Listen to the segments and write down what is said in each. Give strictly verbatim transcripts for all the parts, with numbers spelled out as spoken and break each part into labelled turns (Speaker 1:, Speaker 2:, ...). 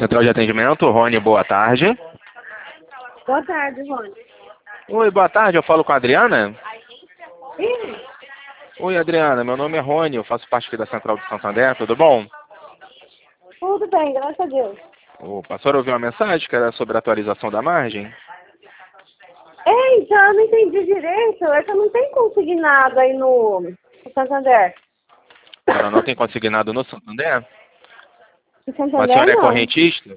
Speaker 1: Central de atendimento, Rony, boa tarde.
Speaker 2: Boa tarde, Rony.
Speaker 1: Oi, boa tarde, eu falo com a Adriana?
Speaker 2: Ih,
Speaker 1: Oi, Adriana, meu nome é Rony, eu faço parte aqui da Central de Santander, tudo bom?
Speaker 2: tudo bem, graças a Deus.
Speaker 1: Opa, a senhora ouviu uma mensagem que era sobre a atualização da margem?
Speaker 2: Ei, já eu não entendi direito, é que eu não tenho consignado aí no, no Santander.
Speaker 1: A senhora não tem consignado no Santander?
Speaker 2: No
Speaker 1: Mas a
Speaker 2: Santander,
Speaker 1: senhora é
Speaker 2: não.
Speaker 1: correntista?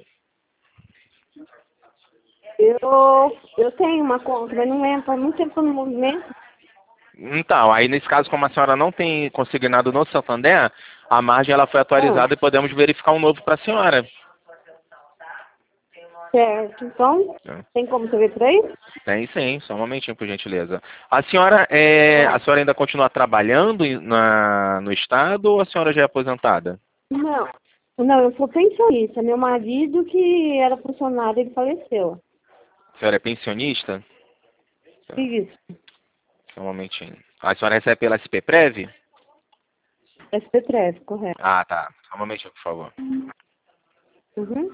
Speaker 2: Eu, eu tenho uma conta, mas não lembro, faz muito tempo no movimento.
Speaker 1: Então, aí nesse caso, como a senhora não tem consignado no Santander, a margem ela foi atualizada e podemos verificar um novo para a senhora.
Speaker 2: Certo, então,
Speaker 1: É.
Speaker 2: tem como você ver por aí?
Speaker 1: Tem sim, só um momentinho, por gentileza. A senhora, é, a senhora ainda continua trabalhando em- na, no Estado ou a senhora já é aposentada?
Speaker 2: Não, não, eu sou pensionista. Meu marido, que era funcionário, ele faleceu.
Speaker 1: A senhora é pensionista?
Speaker 2: Isso,
Speaker 1: Só um momentinho. A senhora recebe pela S P Prev?
Speaker 2: S P treze, correto.
Speaker 1: Ah, tá. Só um momentinho, por favor.
Speaker 2: Uhum.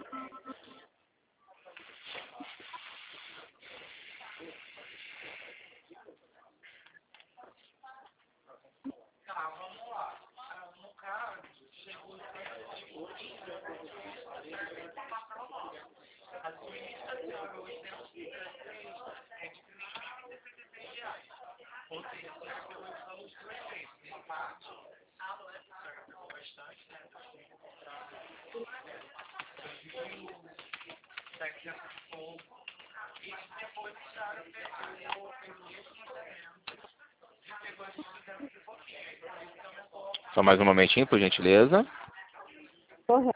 Speaker 1: Só mais um momentinho, por gentileza.
Speaker 2: Correto.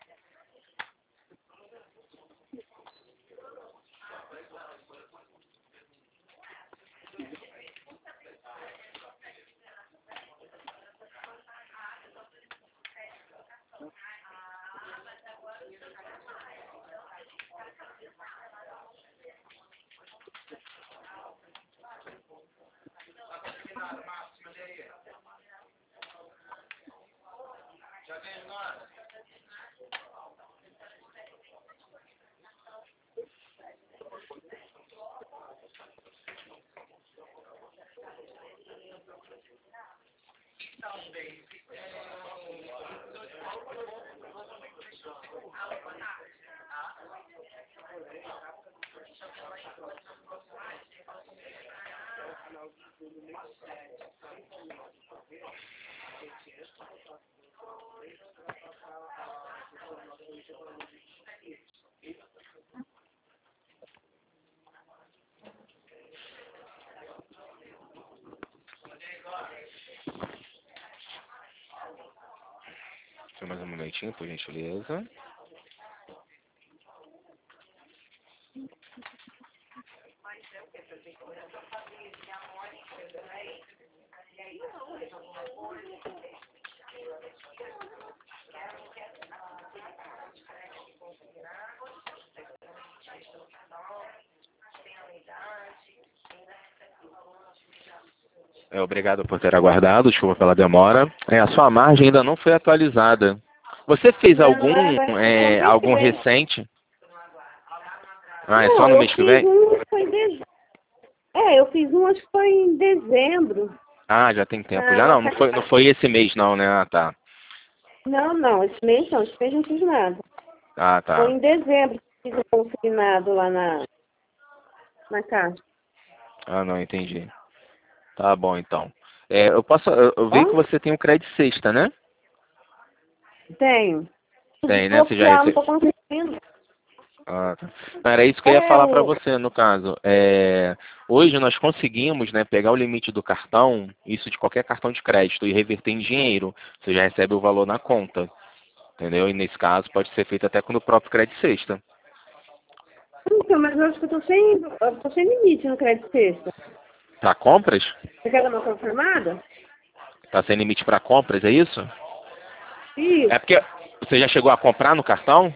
Speaker 1: Só mais um momentinho, por gentileza. É, obrigado por ter aguardado, desculpa pela demora. É, a sua margem ainda não foi atualizada. Você fez
Speaker 2: Não,
Speaker 1: algum,
Speaker 2: é, vai ser
Speaker 1: é,
Speaker 2: mês que
Speaker 1: algum
Speaker 2: vem.
Speaker 1: recente? Ah, é só
Speaker 2: Não,
Speaker 1: no
Speaker 2: eu
Speaker 1: mês que
Speaker 2: fiz
Speaker 1: vem?
Speaker 2: um, foi em dezembro. É, eu fiz um, acho que foi em dezembro.
Speaker 1: Ah, já tem tempo. Já
Speaker 2: Na
Speaker 1: não, não foi, não foi esse mês não, né? Ah, tá.
Speaker 2: Não, não, esse mês não, esse mês não fiz nada.
Speaker 1: Ah,
Speaker 2: Foi
Speaker 1: tá.
Speaker 2: em dezembro que fiz o consignado lá na, na casa.
Speaker 1: Ah, não, entendi. Tá bom, então. É, eu posso, eu, eu vi que
Speaker 2: Ó,
Speaker 1: você tem o crédito sexta, né?
Speaker 2: tenho.
Speaker 1: Tem, né? Você já
Speaker 2: Bloquear, não
Speaker 1: recebeu.
Speaker 2: tô conseguindo.
Speaker 1: Ah, tá. Não, era isso que eu ia
Speaker 2: É
Speaker 1: falar para
Speaker 2: o...
Speaker 1: você, no caso. É, hoje nós conseguimos, né, pegar o limite do cartão, isso de qualquer cartão de crédito, e reverter em dinheiro. Você já recebe o valor na conta, entendeu? E nesse caso pode ser feito até com o próprio crédito sexta.
Speaker 2: Então, mas eu acho que eu tô sem, eu tô sem limite no crédito sexta.
Speaker 1: Para compras?
Speaker 2: Você quer dar uma confirmada?
Speaker 1: Tá sem limite para compras, é isso? É
Speaker 2: Isso,
Speaker 1: porque você já chegou a comprar no cartão?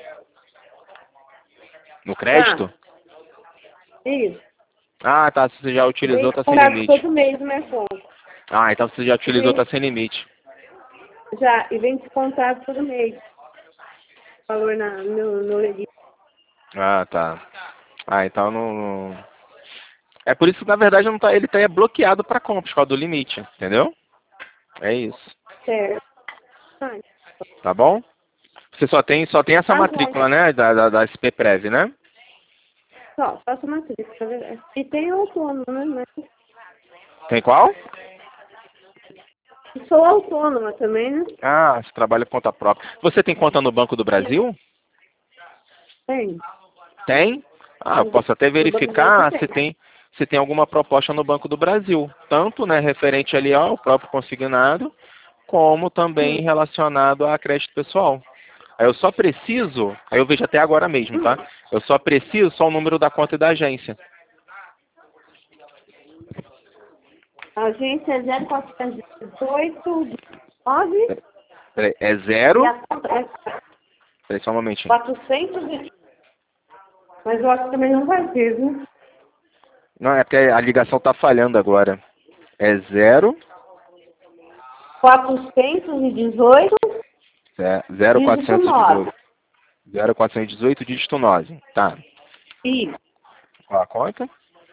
Speaker 1: No
Speaker 2: tá.
Speaker 1: crédito?
Speaker 2: Isso.
Speaker 1: Ah, tá. Se você já
Speaker 2: Vem
Speaker 1: utilizou, tá sem
Speaker 2: descontado
Speaker 1: limite.
Speaker 2: todo mês na minha conta.
Speaker 1: Ah, então se você já
Speaker 2: E
Speaker 1: utilizou,
Speaker 2: vem,
Speaker 1: tá sem limite.
Speaker 2: já, e vem descontado todo mês. valor na, no, no limite.
Speaker 1: Ah, tá. Ah, então não... É por isso que, na verdade, não tá, ele tá bloqueado para compra, por causa do limite, entendeu? É isso.
Speaker 2: Certo. Ah,
Speaker 1: Tá bom? Você só tem, só tem essa
Speaker 2: tá bom.
Speaker 1: matrícula, né? Da, da, da S P Prev, né?
Speaker 2: Só, faço matrícula. E tem autônomo, né? Mas
Speaker 1: Tem qual?
Speaker 2: sou autônoma também, né?
Speaker 1: Ah, você trabalha por conta própria. Você tem conta no Banco do Brasil?
Speaker 2: Tem.
Speaker 1: Tem? Ah, eu posso até
Speaker 2: No Banco do Brasil
Speaker 1: verificar se
Speaker 2: tem.
Speaker 1: tem, se tem alguma proposta no Banco do Brasil. Tanto, né, referente ali ao próprio consignado, como também
Speaker 2: Hum.
Speaker 1: relacionado a crédito pessoal. Aí eu só preciso, aí eu vejo até agora mesmo, tá? Eu só preciso só o número da conta e da agência.
Speaker 2: A agência é zero quatrocentos e dezoito, nove
Speaker 1: Peraí, é
Speaker 2: e
Speaker 1: zero?
Speaker 2: a conta é
Speaker 1: Peraí, só um momentinho.
Speaker 2: quatrocentos e... Mas eu acho que também não vai ter, viu?
Speaker 1: Não, é porque a ligação tá falhando agora. É zero,
Speaker 2: quatrocentos e dezoito,
Speaker 1: é, zero
Speaker 2: dígito
Speaker 1: quatrocentos e dezoito.
Speaker 2: nove.
Speaker 1: zero quatrocentos e dezoito, dígito nove. Tá.
Speaker 2: Isso.
Speaker 1: Qual a conta?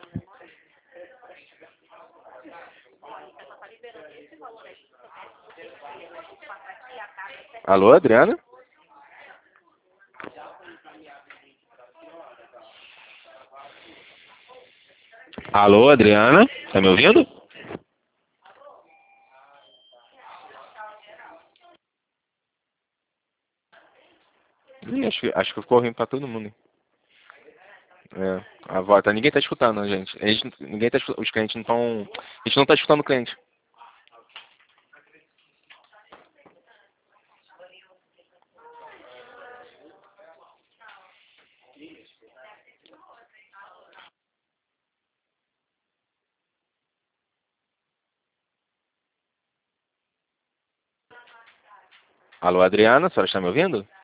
Speaker 1: Alô, Adriana? Alô, Adriana? Tá me ouvindo? Ih, acho, que- acho que ficou ruim pra todo mundo. É, a voz, tá, ninguém tá escutando, gente. A gente ninguém tá, escu- os clientes não estão... A gente não tá escutando o cliente. Alô, Adriana, a senhora está me ouvindo?